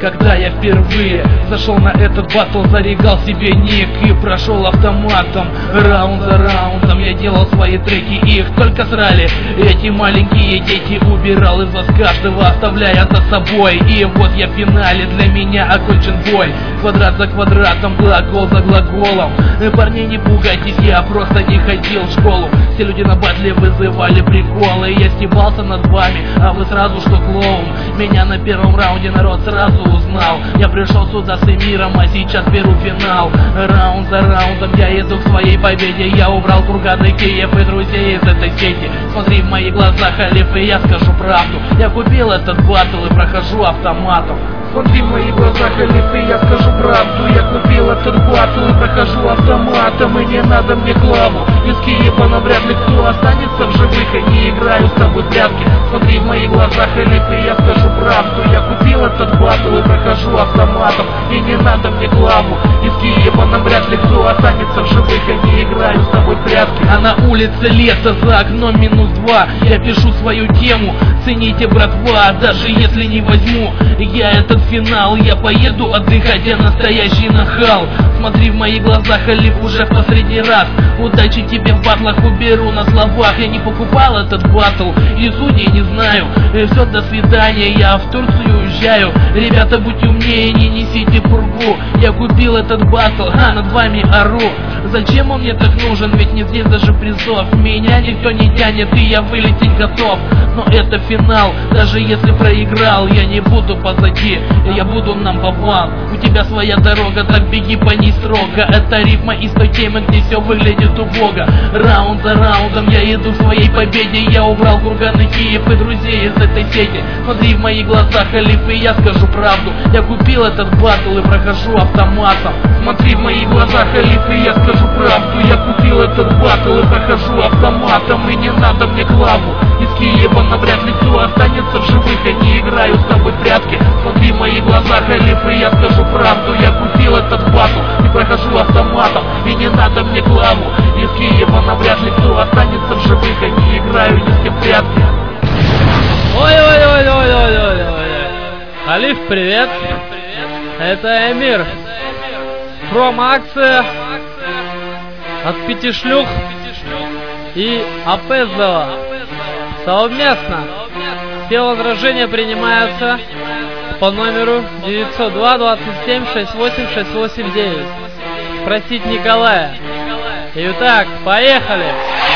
когда я впервые зашел на этот батл, зарегал себе ник и прошел автоматом. Раунд за раундом я делал свои треки, их только срали эти маленькие дети. Убирал из вас каждого, оставляя за собой. И вот я в финале, для меня окончен бой. Квадрат за квадратом, глагол за глаголом. Парни, не пугайтесь, я просто не ходил в школу. Все люди на батле вызывали приколы. Я стебался над вами, а вы сразу что клоун. Меня на первом раунде народ сразу узнал. Я пришел сюда с эмиром, а сейчас беру финал. Раунд за раундом я иду к своей победе. Я убрал курганы, Киев и друзей из этой сети. Смотри в мои глаза, халиф, и я скажу правду. Я купил этот батл и прохожу автоматом. Смотри в мои глаза, халиф, и я скажу правду. Я купил этот батл и прохожу автоматом. И не надо мне клаву, из Киева навряд ли кто останется в живых. И не играю с тобой в прятки. Смотри в мои глаза, халиф, и я скажу правду. Я купил этот батл и прохожу автоматом. И не надо мне клаву, из Киева навряд ли кто останется в живых. И не играю с тобой в прятки. А на улице лето, за окном -2. Я пишу свою тему, цените, братва, даже если не возьму я этот финал. Я поеду отдыхать, я настоящий нахал. Смотри в мои глаза, халиф, уже в последний раз. Удачи тебе в батлах, уберу на словах. Я не покупал этот батл и судей не знаю. Все, до свидания, я в Турцию уезжаю. Ребята, будьте умнее, не несите пургу. Я купил этот батл, над вами ору. Зачем он мне так нужен, ведь нет здесь даже призов. Меня никто не тянет, и я вылететь готов. Но это финал, даже если проиграл, я не буду позади, я буду #1. У тебя своя дорога, так беги по ней строго. Это рифма из той темы, где все выглядит убого. Раунд за раундом я иду к своей победе. Я убрал курганы, Киев и друзей из этой сети. Смотри в мои глаза, халиф, и я скажу правду. Я купил этот батл и прохожу автоматом. Смотри в мои глаза, халиф, и я скажу правду. Я купил этот батл и прохожу автоматом. И не надо мне клаву, из Киева навряд ли кто останется в живых. Я не играю с тобой в прятки. Смотри в мои глаза, халиф, и я скажу правду. Я купил этот батл и прохожу автоматом. И не надо мне клаву, из Киева навряд ли кто останется в живых. Я не играю ни с кем в прятки. Ой-ой-ой-ой-ой-ой-ой. Халиф, привет. Это Эмир. Промо-акция от 5 шлюх и Апездова. Совместно. Все возражения принимаются по номеру 902 27 68 689. Спросить Николая. Итак, поехали.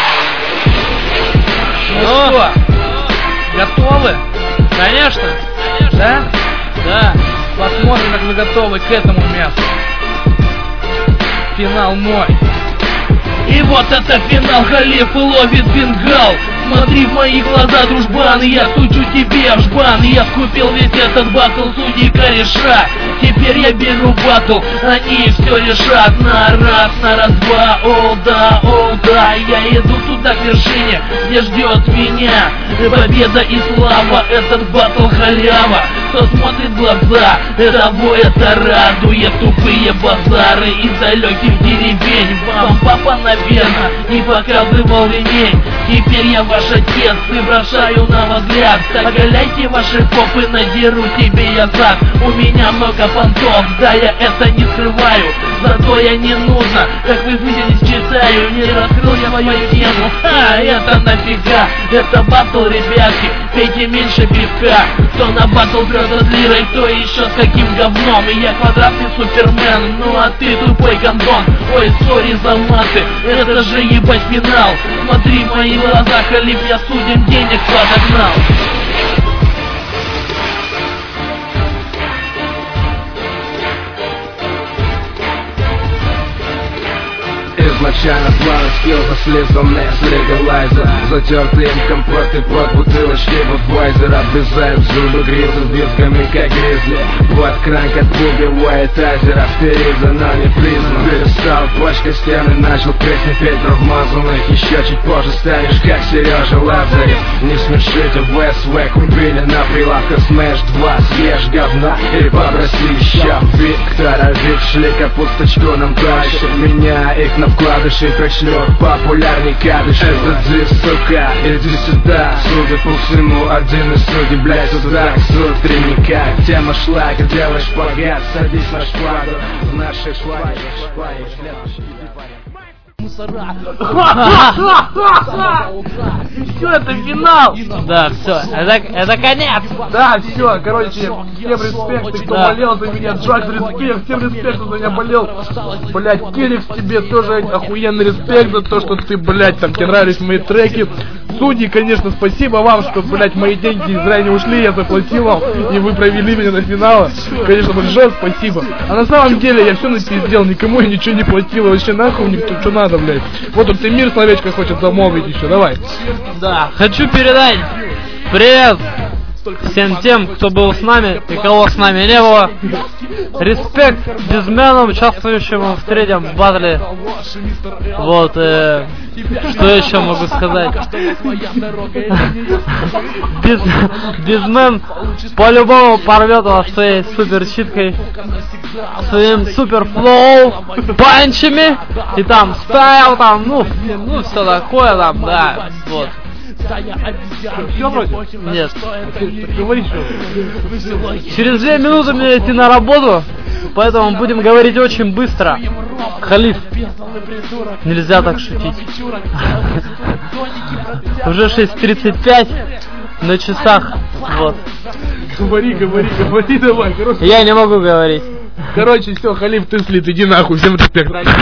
Ну что, готовы? Конечно. Да? Да. Посмотрим, как вы готовы к этому месту. Финал мой. И вот это финал, халиф ловит бенгал. Смотри в мои глаза, дружбан, я стучу тебе в жбан. Я скупил весь этот батл, судьи кореша. Теперь я беру батл, они все решат. На раз, два, о да, я иду туда к вершине, где ждет меня победа и слава. Этот батл халява, кто смотрит в глаза, того это радует. Тупые базары из далеких деревень. Вам папа, наверное, не показывал ремень. Теперь я ваш отец и бросаю на взгляд. Оголяйте ваши попы, надеру тебе я зад. У меня много понтов, да, я это не скрываю. Зато я не нужно, как вы видите, читаю. Не раскрыл я свою тему, это нафига. Это батл, ребятки, пейте меньше пивка. Кто на батл прет с лирой, кто еще с каким говном. И я квадратный супермен, ну а ты тупой гондон. Ой, сори за маты, это же ебать финал. Смотри в мои глаза, халиф, я судим денег подогнал. Изначально планы скилл слезанные с легалайза. Затертый им компот и под бутылочки Будвайзер. Обрезаем зубы, гризы с дисками, как гризли. Вот кранк отпугивает азер, авториза, но не признан. Перестал почка, стены начал песни петь про вмазанных. Еще чуть позже станешь как Сережа Лазарев. Не смешите, ВСВ купили на прилавках Smash 2. Съешь говна и попроси еще. Виктора Вик шли капусточку нам тащат. Меня их на вкладыши пришлют популярный кадыш. Это дис, сука, иди сюда. Судя по всему, один из судей, блядь, туда к сутре никак. Тема шлага, делаешь шпагат, садись на шпагу. В нашей шпаге, Мусора. Все, это финал. Да, все, это конец. Да, все, короче, всем респект, кто болел за меня, Джакс, респект, всем респект, кто за меня болел. Блять, Келикс, тебе тоже охуенный респект за то, что ты, блять, там тебе нравились мои треки. Судьи, конечно, спасибо вам, что, блять, мои деньги зря не ушли, я заплатил вам, и вы провели меня до финала. Конечно, большое спасибо. А на самом деле я все напиздел, никому я ничего не платил, вообще нахуй никто, что надо, блять. Вот тут ты мир словечко хочет замолвить еще, давай. Да, хочу передать привет всем тем, кто был с нами и кого с нами не было. Респект безменам, участвующим в третьем батле. Вот, что еще могу сказать? Безмен по-любому порвет вас своей супер читкой, своим супер флоу, панчами и там стайл, там, ну все такое там, да, вот. Все вроде? Нет. Говори что. Через 2 минуты мне идти на работу, поэтому будем говорить очень быстро. Халиф, нельзя так шутить. Уже 6:35 на часах. Вот. Говори, давай. Короче, я не могу говорить. Короче, все, Халиф, ты слит, иди нахуй, всем респект.